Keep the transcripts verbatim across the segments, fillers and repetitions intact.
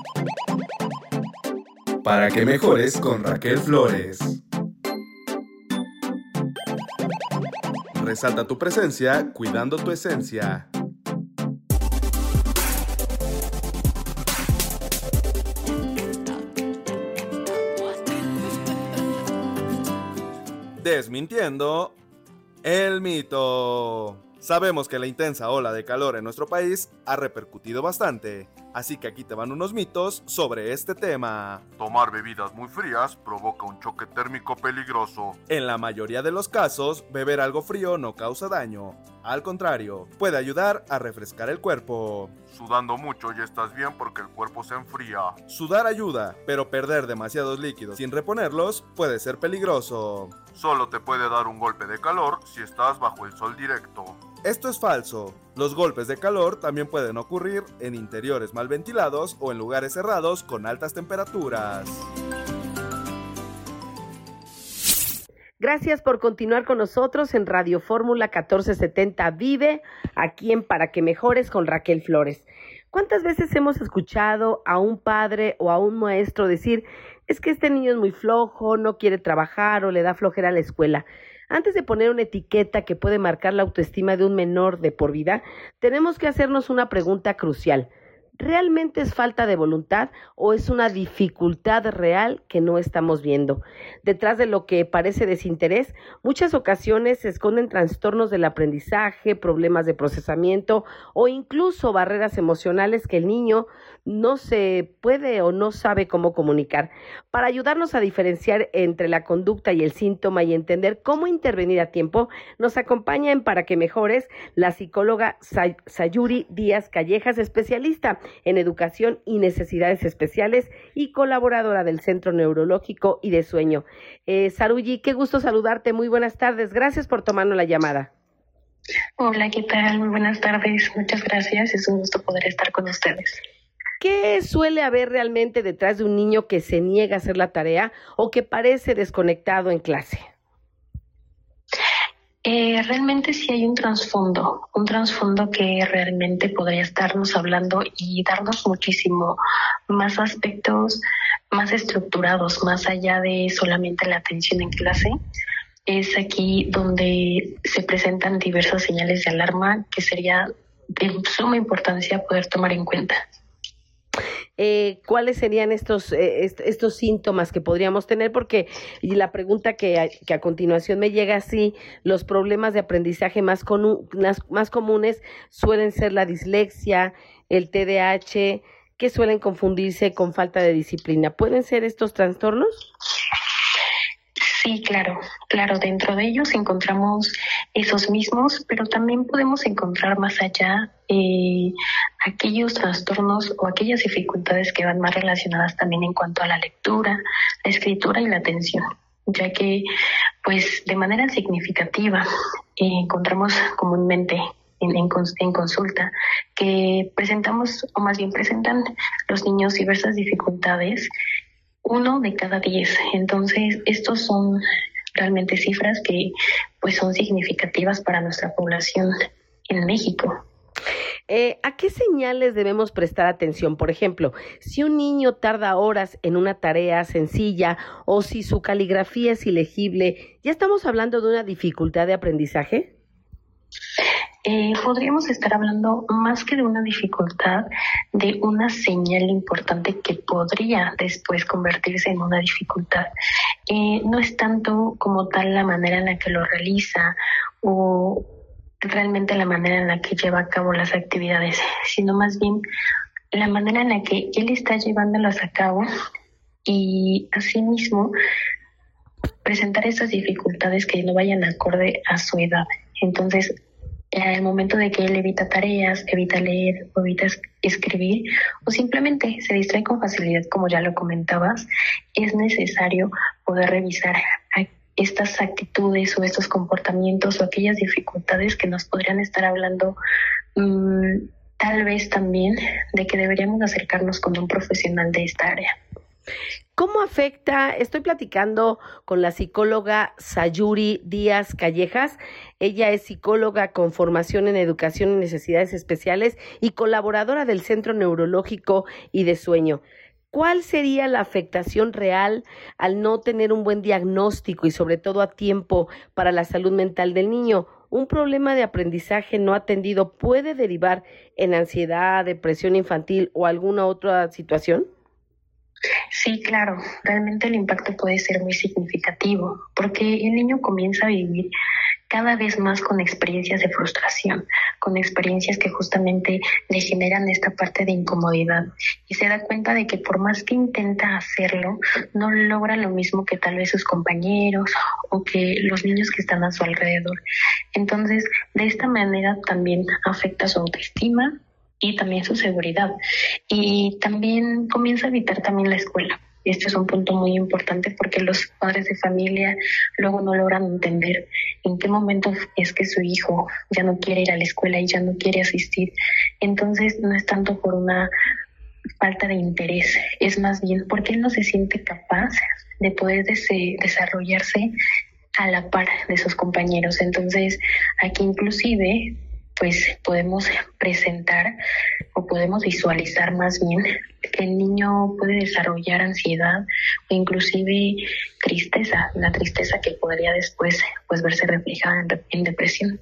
Para que mejores con Raquel Flores. Resalta tu presencia, cuidando tu esencia. Desmintiendo el mito. Sabemos que la intensa ola de calor en nuestro país ha repercutido bastante, así que aquí te van unos mitos sobre este tema. Tomar bebidas muy frías provoca un choque térmico peligroso. En la mayoría de los casos, beber algo frío no causa daño. Al contrario, puede ayudar a refrescar el cuerpo. Sudando mucho ya estás bien porque el cuerpo se enfría. Sudar ayuda, pero perder demasiados líquidos sin reponerlos puede ser peligroso. Solo te puede dar un golpe de calor si estás bajo el sol directo. Esto es falso. Los golpes de calor también pueden ocurrir en interiores mal ventilados o en lugares cerrados con altas temperaturas. Gracias por continuar con nosotros en Radio Fórmula catorce setenta Vive, aquí en Para que Mejores con Raquel Flores. ¿Cuántas veces hemos escuchado a un padre o a un maestro decir, es que este niño es muy flojo, no quiere trabajar o le da flojera a la escuela? Antes de poner una etiqueta que puede marcar la autoestima de un menor de por vida, tenemos que hacernos una pregunta crucial. ¿Realmente es falta de voluntad o es una dificultad real que no estamos viendo? Detrás de lo que parece desinterés, muchas ocasiones se esconden trastornos del aprendizaje, problemas de procesamiento o incluso barreras emocionales que el niño no se puede o no sabe cómo comunicar. Para ayudarnos a diferenciar entre la conducta y el síntoma y entender cómo intervenir a tiempo, nos acompaña en Para que Mejores la psicóloga Say- Sayuri Díaz Callejas, especialista en educación y necesidades especiales y colaboradora del Centro Neurológico y de Sueño. Eh, Saruyi, qué gusto saludarte, muy buenas tardes, gracias por tomarnos la llamada. Hola, ¿qué tal? Muy buenas tardes, muchas gracias, es un gusto poder estar con ustedes. ¿Qué suele haber realmente detrás de un niño que se niega a hacer la tarea o que parece desconectado en clase? Eh, realmente sí hay un trasfondo, un trasfondo que realmente podría estarnos hablando y darnos muchísimo más aspectos más estructurados, más allá de solamente la atención en clase. Es aquí donde se presentan diversas señales de alarma que sería de suma importancia poder tomar en cuenta. Eh, ¿Cuáles serían estos eh, est- estos síntomas que podríamos tener? Porque y la pregunta que a, que a continuación me llega así, los problemas de aprendizaje más, conu- más, más comunes suelen ser la dislexia, el T D A H, que suelen confundirse con falta de disciplina. ¿Pueden ser estos trastornos? Sí, claro, claro, dentro de ellos encontramos esos mismos, pero también podemos encontrar más allá eh, aquellos trastornos o aquellas dificultades que van más relacionadas también en cuanto a la lectura, la escritura y la atención, ya que pues de manera significativa eh, encontramos comúnmente en, en, en consulta que presentamos o más bien presentan los niños diversas dificultades, uno de cada diez. Entonces, estos son realmente cifras que pues son significativas para nuestra población en México. Eh, ¿a qué señales debemos prestar atención? Por ejemplo, si un niño tarda horas en una tarea sencilla o si su caligrafía es ilegible, ¿ya estamos hablando de una dificultad de aprendizaje? Eh, podríamos estar hablando más que de una dificultad, de una señal importante que podría después convertirse en una dificultad. Eh, no es tanto como tal la manera en la que lo realiza o realmente la manera en la que lleva a cabo las actividades, sino más bien la manera en la que él está llevándolas a cabo y asimismo presentar esas dificultades que no vayan acorde a su edad. Entonces, en el momento de que él evita tareas, evita leer o evita escribir o simplemente se distrae con facilidad, como ya lo comentabas, es necesario poder revisar estas actitudes o estos comportamientos o aquellas dificultades que nos podrían estar hablando mmm, tal vez también de que deberíamos acercarnos con un profesional de esta área. ¿Cómo afecta? Estoy platicando con la psicóloga Sayuri Díaz Callejas. Ella es psicóloga con formación en educación y necesidades especiales y colaboradora del Centro Neurológico y de Sueño. ¿Cuál sería la afectación real al no tener un buen diagnóstico y sobre todo a tiempo para la salud mental del niño? ¿Un problema de aprendizaje no atendido puede derivar en ansiedad, depresión infantil o alguna otra situación? Sí, claro, realmente el impacto puede ser muy significativo porque el niño comienza a vivir cada vez más con experiencias de frustración, con experiencias que justamente le generan esta parte de incomodidad y se da cuenta de que por más que intenta hacerlo, no logra lo mismo que tal vez sus compañeros o que los niños que están a su alrededor. Entonces, de esta manera también afecta su autoestima y también su seguridad. Y también comienza a evitar también la escuela. Este es un punto muy importante porque los padres de familia luego no logran entender en qué momento es que su hijo ya no quiere ir a la escuela y ya no quiere asistir. Entonces no es tanto por una falta de interés, es más bien porque él no se siente capaz de poder des- desarrollarse a la par de sus compañeros. Entonces aquí inclusive pues podemos presentar o podemos visualizar más bien que el niño puede desarrollar ansiedad o inclusive tristeza, la tristeza que podría después pues verse reflejada en, de- en depresión.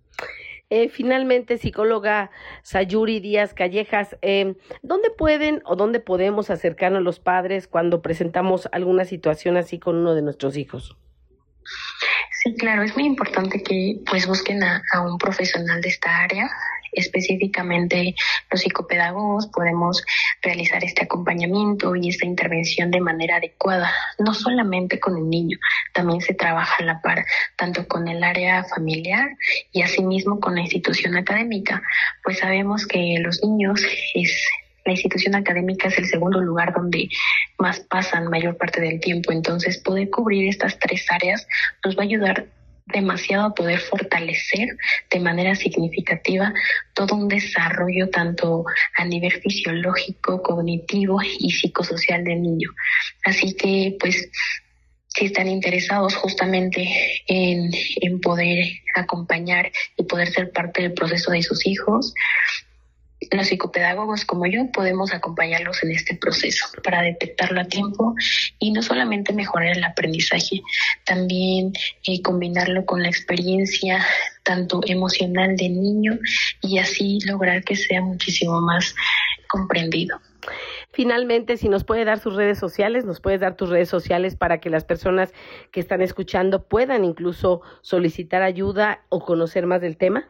Eh, finalmente, psicóloga Sayuri Díaz Callejas, eh, ¿dónde pueden o dónde podemos acercarnos los padres cuando presentamos alguna situación así con uno de nuestros hijos? Sí, claro, es muy importante que pues busquen a, a un profesional de esta área. Específicamente los psicopedagogos podemos realizar este acompañamiento y esta intervención de manera adecuada, no solamente con el niño, también se trabaja a la par, tanto con el área familiar y asimismo con la institución académica, pues sabemos que los niños es... La institución académica es el segundo lugar donde más pasan mayor parte del tiempo, entonces poder cubrir estas tres áreas nos va a ayudar demasiado a poder fortalecer de manera significativa todo un desarrollo tanto a nivel fisiológico, cognitivo y psicosocial del niño. Así que pues si están interesados justamente en, en poder acompañar y poder ser parte del proceso de sus hijos, los psicopedagogos como yo podemos acompañarlos en este proceso para detectarlo a tiempo y no solamente mejorar el aprendizaje, también eh, combinarlo con la experiencia tanto emocional del niño y así lograr que sea muchísimo más comprendido. Finalmente, si nos puede dar sus redes sociales, nos puedes dar tus redes sociales para que las personas que están escuchando puedan incluso solicitar ayuda o conocer más del tema.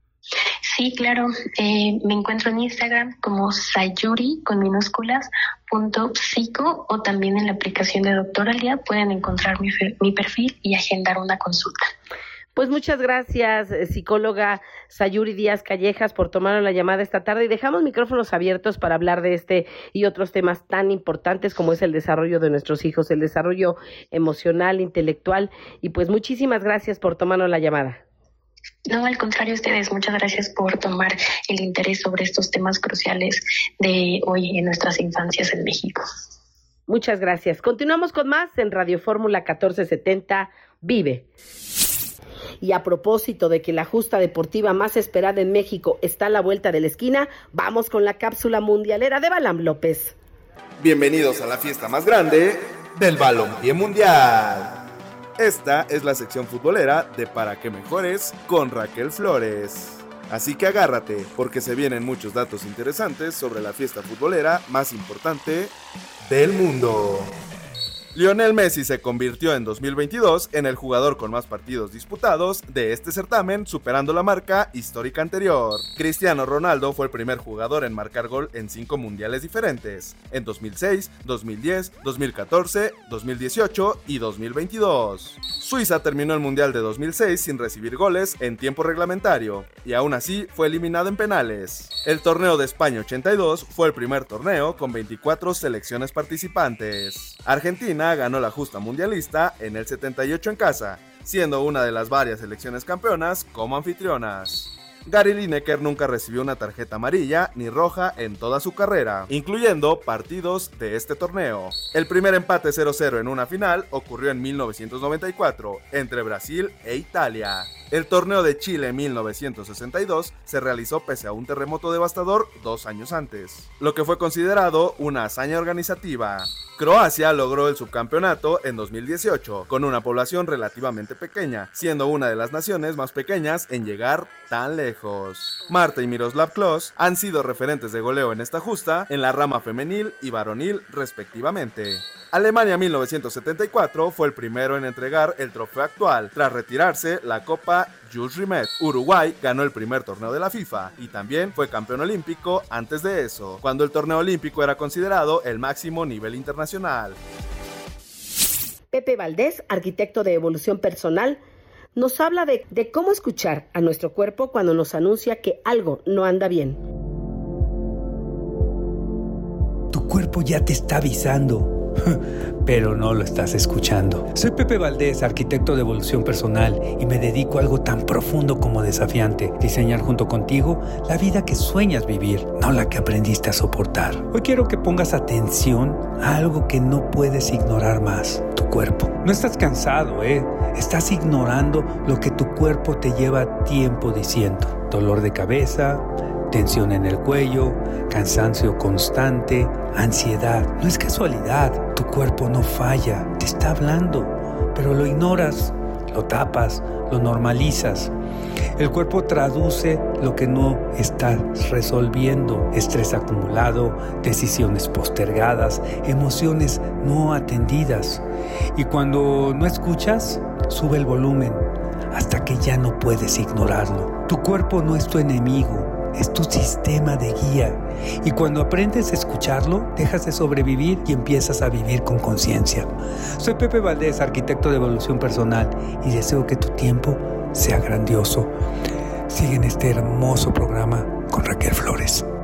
Sí, claro. Eh, me encuentro en Instagram como Sayuri con minúsculas punto psico o también en la aplicación de Doctoralia pueden encontrar mi, mi perfil y agendar una consulta. Pues muchas gracias, psicóloga Sayuri Díaz Callejas, por tomar la llamada esta tarde y dejamos micrófonos abiertos para hablar de este y otros temas tan importantes como es el desarrollo de nuestros hijos, el desarrollo emocional, intelectual y pues muchísimas gracias por tomarnos la llamada. No, al contrario, ustedes, muchas gracias por tomar el interés sobre estos temas cruciales de hoy en nuestras infancias en México. Muchas gracias. Continuamos con más en Radio Fórmula catorce setenta Vive. Y a propósito de que la justa deportiva más esperada en México está a la vuelta de la esquina, vamos con la cápsula mundialera de Balam López. Bienvenidos a la fiesta más grande del balompié mundial. Esta es la sección futbolera de Para que Mejores con Raquel Flores. Así que agárrate, porque se vienen muchos datos interesantes sobre la fiesta futbolera más importante del mundo. Lionel Messi se convirtió en dos mil veintidós en el jugador con más partidos disputados de este certamen, superando la marca histórica anterior. Cristiano Ronaldo fue el primer jugador en marcar gol en cinco mundiales diferentes, en dos mil seis, dos mil diez, dos mil catorce, dos mil dieciocho y dos mil veintidós. Suiza terminó el mundial de dos mil seis sin recibir goles en tiempo reglamentario, y aún así fue eliminado en penales. El torneo de España ochenta y dos fue el primer torneo con veinticuatro selecciones participantes. Argentina ganó la justa mundialista en el setenta y ocho en casa, siendo una de las varias selecciones campeonas como anfitrionas. Gary Lineker nunca recibió una tarjeta amarilla ni roja en toda su carrera, incluyendo partidos de este torneo. El primer empate cero cero en una final ocurrió en mil novecientos noventa y cuatro entre Brasil e Italia. El torneo de Chile mil novecientos sesenta y dos se realizó pese a un terremoto devastador dos años antes, lo que fue considerado una hazaña organizativa. Croacia logró el subcampeonato en dos mil dieciocho, con una población relativamente pequeña, siendo una de las naciones más pequeñas en llegar tan lejos. Marta y Miroslav Klose han sido referentes de goleo en esta justa, en la rama femenil y varonil respectivamente. Alemania mil novecientos setenta y cuatro fue el primero en entregar el trofeo actual, tras retirarse la Copa Jules Rimet. Uruguay ganó el primer torneo de la FIFA y también fue campeón olímpico antes de eso, cuando el torneo olímpico era considerado el máximo nivel internacional. Pepe Valdés, arquitecto de evolución personal, nos habla de, de cómo escuchar a nuestro cuerpo cuando nos anuncia que algo no anda bien. Tu cuerpo ya te está avisando, pero no lo estás escuchando. Soy Pepe Valdés, arquitecto de evolución personal, y me dedico a algo tan profundo como desafiante: diseñar junto contigo la vida que sueñas vivir, no la que aprendiste a soportar. Hoy quiero que pongas atención a algo que no puedes ignorar más: tu cuerpo. No estás cansado, ¿eh? Estás ignorando lo que tu cuerpo te lleva tiempo diciendo. Dolor de cabeza, tensión en el cuello, cansancio constante, ansiedad. No es casualidad, tu cuerpo no falla, te está hablando, pero lo ignoras, lo tapas, lo normalizas. El cuerpo traduce lo que no estás resolviendo: estrés acumulado, decisiones postergadas, emociones no atendidas. Y cuando no escuchas, sube el volumen hasta que ya no puedes ignorarlo. Tu cuerpo no es tu enemigo, es tu sistema de guía. Y cuando aprendes a escucharlo, dejas de sobrevivir y empiezas a vivir con conciencia. Soy Pepe Valdés, arquitecto de evolución personal, y deseo que tu tiempo sea grandioso. Sigue en este hermoso programa con Raquel Flores.